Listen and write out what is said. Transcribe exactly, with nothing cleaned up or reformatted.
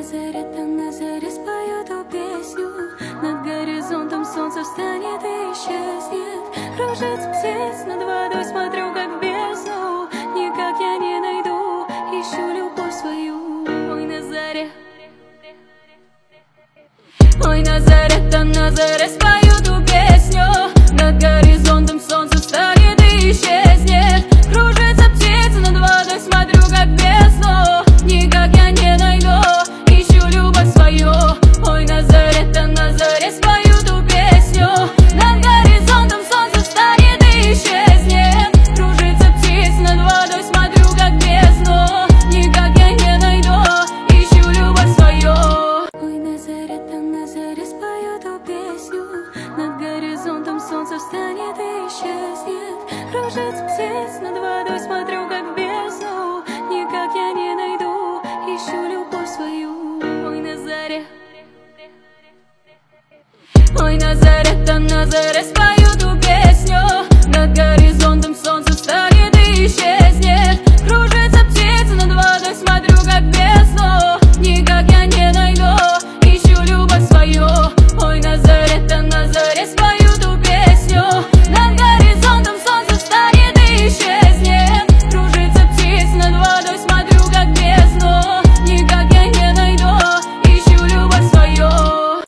заре, да на заре спою эту песню. Над горизонтом солнце встанет и исчезнет. Кружится птиц над водой, смотрю как в бездну. Никак я не найду, ищу любовь свою. Ой, на заре, ой, на заре, да на заре спою эту песню. Над горизонтом солнце встанет и исчезнет. Кружится птица над водой, смотрю как в бездну. Никак я не найду, ищу любовь свою. Ой, на заре, да на заре спою эту песню. Над горизонтом солнце встанет и исчезнет. Кружится птица над водой, смотрю как в бездну. Никак я не найду, ищу любовь свою. Ой, на заре, да на заре спою эту песню. Над горизонтом солнце встанет и исчезнет. Кружится птица над водой, смотрю как в бездну. Никак я не найду, ищу любовь свою. Ой, на заре, ой, на заре, да на заре.